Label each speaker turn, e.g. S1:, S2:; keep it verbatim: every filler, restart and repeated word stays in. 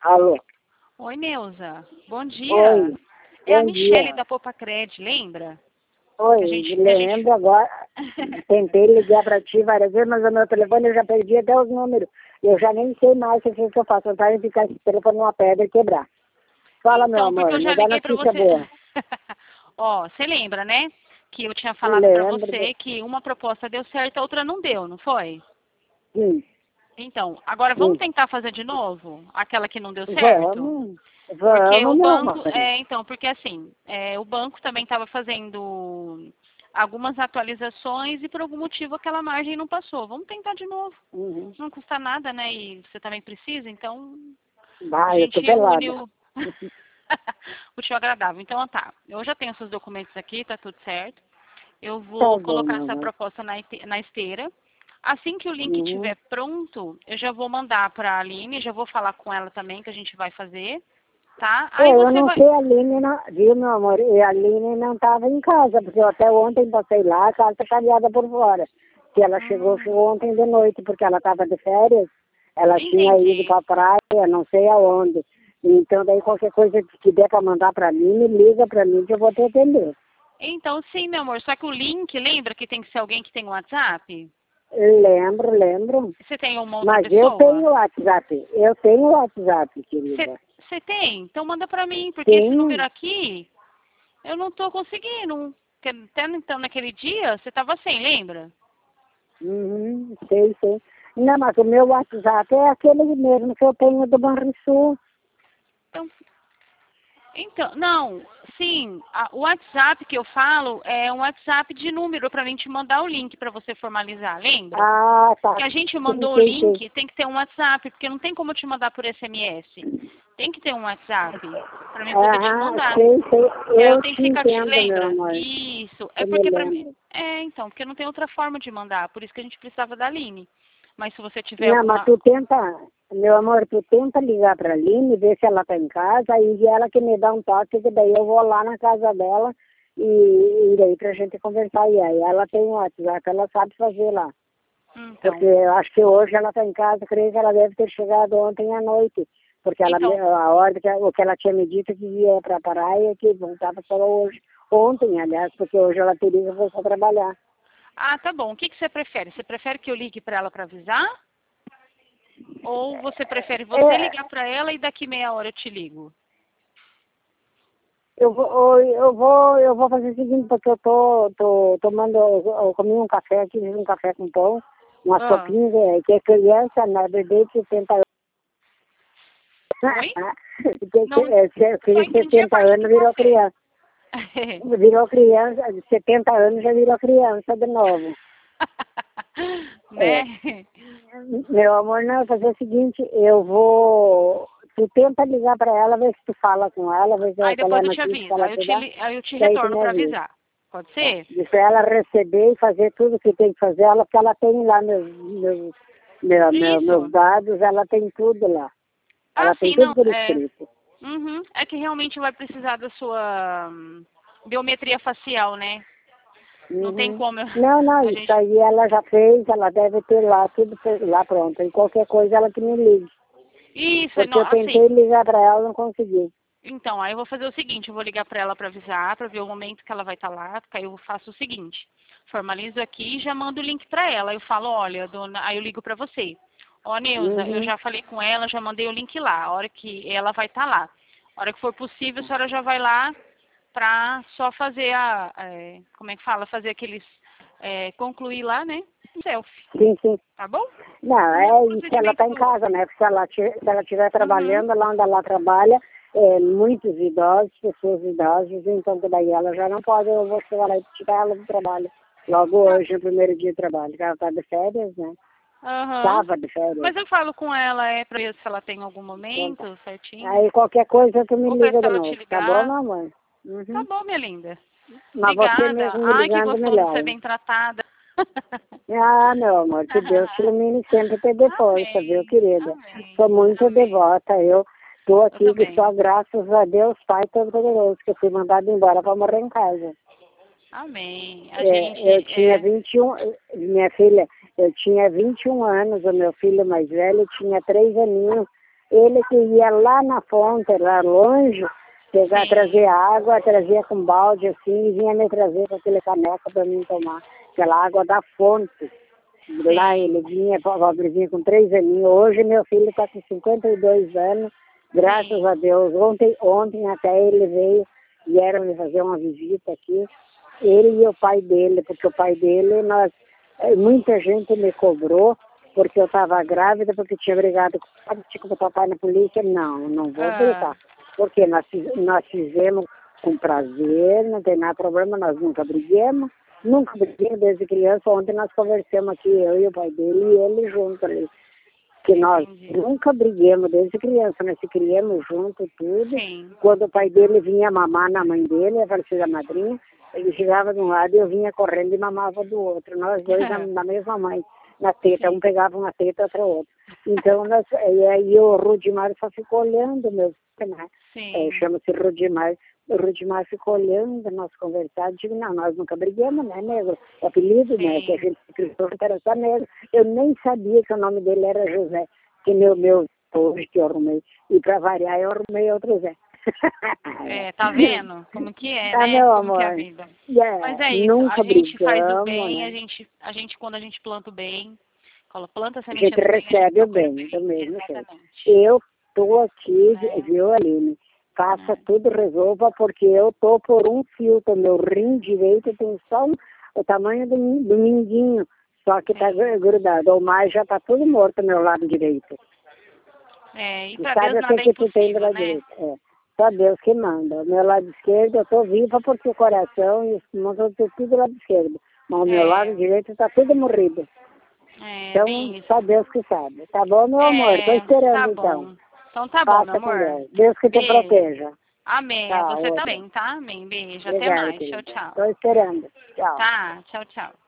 S1: Alô?
S2: Oi, Neuza. Bom dia.
S1: Oi.
S2: É a
S1: Bom
S2: Michele
S1: dia.
S2: da Popacred, lembra?
S1: Oi,
S2: Que a gente, que a
S1: lembro
S2: gente...
S1: agora. Tentei ligar para ti várias vezes, mas o meu telefone eu já perdi até os números. Eu já nem sei mais o que que eu faço. Eu tava ficar esse telefone numa pedra e quebrar. Fala, meu
S2: Então, porque
S1: amor,
S2: eu já
S1: me dá
S2: liguei pra
S1: notícia
S2: você.
S1: boa.
S2: Ó, você lembra, né? Que eu tinha
S1: Eu
S2: falado pra
S1: lembro. De...
S2: você que uma proposta deu certo, a outra não deu, não foi?
S1: Sim,
S2: Então, agora vamos
S1: sim.
S2: tentar fazer de novo aquela que não deu certo?
S1: Vamos.
S2: Porque o
S1: Vamos, meu amor.
S2: banco, é, então, porque assim, é, o banco também estava fazendo algumas atualizações e por algum motivo aquela margem não passou. Vamos tentar de novo.
S1: Uhum.
S2: Não custa nada, né? E você também precisa, então a
S1: Vai, eu tô
S2: gente une
S1: pelada.
S2: o útil ao agradável. Então, tá. Eu já tenho seus documentos aqui, tá tudo certo. Eu
S1: Tá
S2: vou
S1: bom,
S2: colocar
S1: meu
S2: essa
S1: amor.
S2: proposta na este- na esteira. Assim que o link
S1: Uhum.
S2: estiver pronto, eu já vou mandar para a Aline, já vou falar com ela também que a gente vai fazer, tá?
S1: É,
S2: Aí
S1: eu
S2: você
S1: não
S2: vai.
S1: sei, a Aline, não, viu, meu amor? E a Aline não estava em casa, porque eu até ontem passei lá, a casa tá cadeada por fora. Que ela chegou,
S2: Hum,
S1: chegou ontem de noite, porque ela estava de férias, ela tinha ido
S2: entendi.
S1: para a praia, não sei aonde. Então, daí qualquer coisa que der para mandar para mim, me liga para mim que eu vou te atender.
S2: Então, sim, meu amor. Só que o link, lembra que tem que ser alguém que tem WhatsApp?
S1: Lembro, lembro.
S2: Você tem uma outra
S1: Mas eu tenho
S2: pessoa?
S1: WhatsApp, eu tenho WhatsApp,
S2: Você,
S1: querida.
S2: você tem? Então manda pra mim, porque esse número
S1: Tenho.
S2: aqui eu não tô conseguindo. Porque até então naquele dia você tava sem, lembra?
S1: Uhum, sei, sei. Não, mas o meu WhatsApp é aquele mesmo que eu tenho do Banrisul.
S2: Então, então, não, sim, a- o WhatsApp que eu falo é um WhatsApp de número pra mim te mandar o link pra você formalizar, lembra?
S1: Ah, tá.
S2: Que a gente
S1: Sim,
S2: mandou o
S1: sei, sei.
S2: link, tem que ter um WhatsApp, porque não tem como eu te mandar por S M S. Tem que ter um WhatsApp pra mim poder te
S1: Aham,
S2: mandar.
S1: sei, sei.
S2: Que aí eu
S1: Eu
S2: tenho
S1: te
S2: que ficar te...
S1: entendo, meu
S2: Lembra?
S1: amor.
S2: Isso. É
S1: Eu me
S2: porque pra mim...
S1: lembro.
S2: É, então, porque não tem outra forma de mandar. Por isso que a gente precisava da Aline. Mas se você tiver
S1: Não, mas
S2: alguma...
S1: tu tenta, meu amor, tu tenta ligar pra Aline, ver se ela tá em casa, e ela que me dá um toque, que daí eu vou lá na casa dela e, e daí pra gente conversar. E aí ela tem o WhatsApp, ela sabe fazer lá. Porque
S2: Então,
S1: eu acho que hoje ela está em casa, creio que ela deve ter chegado ontem à noite. Porque ela,
S2: então...
S1: a ordem, que- o que ela tinha me dito que ia para a praia, que voltava só hoje. Ontem, aliás, porque hoje ela teria que voltar a trabalhar.
S2: Ah, tá bom. O que, que você prefere? Você prefere que eu ligue pra ela pra avisar? Ou você prefere você
S1: É,
S2: ligar pra ela e daqui meia hora eu te ligo?
S1: eu, vou, eu, vou, eu vou fazer o seguinte, porque eu tô, tô tomando, eu comi um café aqui, um café com pão, uma
S2: Ah,
S1: sopinha, que que é criança, na bebê de sessenta anos.
S2: oi?
S1: Que- que-
S2: Não,
S1: é, se-
S2: só
S1: Fez
S2: entendi a
S1: sessenta
S2: parte do
S1: anos, virou
S2: café.
S1: criança. Virou criança, de setenta anos já virou criança de novo. É.
S2: Né?
S1: Meu amor, não, fazer o seguinte, eu vou. Tu tenta ligar para ela, ver se tu fala com ela, ver se-
S2: Aí
S1: qual é a
S2: depois eu te
S1: notícia que
S2: aviso.
S1: ela
S2: Aí eu
S1: te
S2: te,
S1: dá,
S2: li- aí eu te
S1: daí tu
S2: retorno
S1: me
S2: pra
S1: avisa.
S2: avisar. Pode
S1: Tá?
S2: ser?
S1: Diz pra ela receber e fazer tudo que tem que fazer, ela, porque ela tem lá meus, meus, meu, meu, meus
S2: Isso.
S1: dados, ela tem tudo lá.
S2: Ah,
S1: Ela tem
S2: sim,
S1: tudo
S2: não.
S1: por
S2: É,
S1: escrito.
S2: uhum, é que realmente vai precisar da sua hum, biometria facial, né? Não tem
S1: Uhum.
S2: como eu-
S1: Não, não,
S2: a
S1: isso
S2: gente.
S1: aí ela já fez, ela deve ter lá, tudo fe- lá pronto. E qualquer coisa ela que me ligue.
S2: Isso,
S1: Porque
S2: não,
S1: eu tentei
S2: assim.
S1: ligar para ela, não consegui.
S2: Então, aí eu vou fazer o seguinte, eu vou ligar pra ela pra avisar, pra ver o momento que ela vai estar lá, porque aí eu faço o seguinte, formalizo aqui e já mando o link pra ela. Eu falo, olha, dona, aí eu ligo pra você. Ó, Neuza, eu
S1: Uhum.
S2: já falei com ela, já mandei o link lá. A hora que ela vai estar lá. A hora que for possível, a senhora já vai lá pra só fazer a, é, como é que fala? Fazer aqueles, é, concluir lá, né? Um selfie,
S1: Sim, sim.
S2: tá bom?
S1: Não,
S2: O mesmo
S1: é isso, ela
S2: procedimento
S1: está em
S2: do...
S1: casa, né? Porque se ela estiver se ela estiver
S2: Uhum.
S1: trabalhando, lá onde ela trabalha, é, muitos idosos, pessoas idosas, então que daí ela já não pode, eu vou chegar lá e tirar ela do trabalho. Logo
S2: Tá.
S1: hoje, no primeiro dia de trabalho, que ela está de férias, né?
S2: Aham.
S1: Estava de férias.
S2: Mas eu falo com ela, é pra ver se ela tem algum
S1: Pronto.
S2: momento certinho.
S1: Aí qualquer coisa tu me
S2: Ou peço
S1: liga
S2: pra
S1: de
S2: ela te
S1: novo, tá bom,
S2: ligar.
S1: mamãe?
S2: Tá
S1: Uhum.
S2: bom, minha linda.
S1: Mas você
S2: Obrigada.
S1: mesmo me
S2: Ai, que
S1: ligando,
S2: gostoso
S1: melhor.
S2: ser bem tratada.
S1: Ah, meu amor, que Deus te ilumine sempre te dê força, viu,
S2: Amém.
S1: querida? Sou
S2: Amém.
S1: muito
S2: Amém.
S1: devota, eu tô
S2: Eu
S1: aqui que só
S2: também.
S1: graças a Deus, Pai Todo-Poderoso, que eu fui mandada embora para morrer em casa.
S2: Amém. A gente
S1: É, eu tinha
S2: é.
S1: vinte e um, minha filha, eu tinha vinte e um anos, o meu filho mais velho tinha três aninhos, Ele que ia lá na fonte, lá longe, pegar,
S2: Sim.
S1: trazer água, trazia com balde assim, e vinha me trazer com aquele caneco para mim tomar, aquela água da fonte. Lá ele vinha, pobrezinho, com três aninhos. Hoje meu filho está com cinquenta e dois anos, graças
S2: Sim.
S1: a Deus. Ontem, ontem até ele veio, vieram me fazer uma visita aqui, ele e o pai dele, porque o pai dele, nós, muita gente me cobrou, porque eu estava grávida, porque tinha brigado com o papai na polícia. Não, não vou
S2: Ah.
S1: brigar. Porque nós, nós fizemos com prazer, não tem nada problema, nós nunca briguemos. Nunca briguemos desde criança. Ontem nós conversamos aqui, eu e o pai dele, e ele junto ali. Que nós
S2: Entendi.
S1: nunca briguemos desde criança, nós se criamos junto, tudo.
S2: Sim.
S1: Quando o pai dele vinha mamar na mãe dele, a falecida madrinha, ele chegava de um lado e eu vinha correndo e mamava do outro. Nós dois na, na mesma mãe, na teta,
S2: Sim.
S1: um pegava uma teta, outro outro. Então, nós, e aí o Rudimar só ficou olhando, meu filho, né?
S2: Sim.
S1: É, chama-se Rudimar. O Rudimar ficou olhando, nós conversávamos, digo, não, nós nunca brigamos, né, negro? O apelido, né,
S2: Sim.
S1: que a gente criou era só negro. Eu nem sabia que o nome dele era José, que meu, meu, hoje que eu arrumei. E para variar, eu arrumei outro Zé.
S2: É, tá vendo? Como que é,
S1: Tá,
S2: né?
S1: meu
S2: Como
S1: amor.
S2: que é a vida.
S1: É,
S2: Mas é isso,
S1: nunca
S2: a gente faz o
S1: brigamos,
S2: bem,
S1: né?
S2: a gente, a gente, quando a gente planta o bem, colo- planta a
S1: A
S2: sementinha
S1: gente
S2: do bem, a gente
S1: recebe o
S2: colhe
S1: bem, do mesmo jeito.
S2: Exatamente.
S1: Eu tô aqui,
S2: Né?
S1: viu, Aline? Faça
S2: É.
S1: tudo, resolva, porque eu tô por um filtro. Meu rim direito tem só um, o tamanho do, do mindinho, só que tá
S2: Sim.
S1: grudado. O mais já tá tudo morto, meu lado direito.
S2: É, e
S1: E
S2: pra
S1: sabe
S2: Deus
S1: o que,
S2: nada é
S1: que tu tem do
S2: impossível,
S1: lado
S2: né?
S1: direito? É, só Deus que manda. O meu lado esquerdo, eu tô viva porque o coração e os pulmões estão tudo do lado esquerdo. Mas o meu
S2: É,
S1: lado direito tá tudo morrido.
S2: é,
S1: Então,
S2: bem isso.
S1: só Deus que sabe. Tá bom, meu amor? Tô
S2: É,
S1: esperando,
S2: tá
S1: então.
S2: bom. Então tá bom, meu
S1: Faça com
S2: amor.
S1: Deus. Deus que te
S2: Beijo.
S1: proteja.
S2: Amém. A
S1: Tchau,
S2: você
S1: outra.
S2: também, tá? Amém. Beijo. Até
S1: Obrigada,
S2: mais. Tchau,
S1: querida.
S2: tchau.
S1: Tô esperando. Tchau.
S2: Tá, tchau, tchau.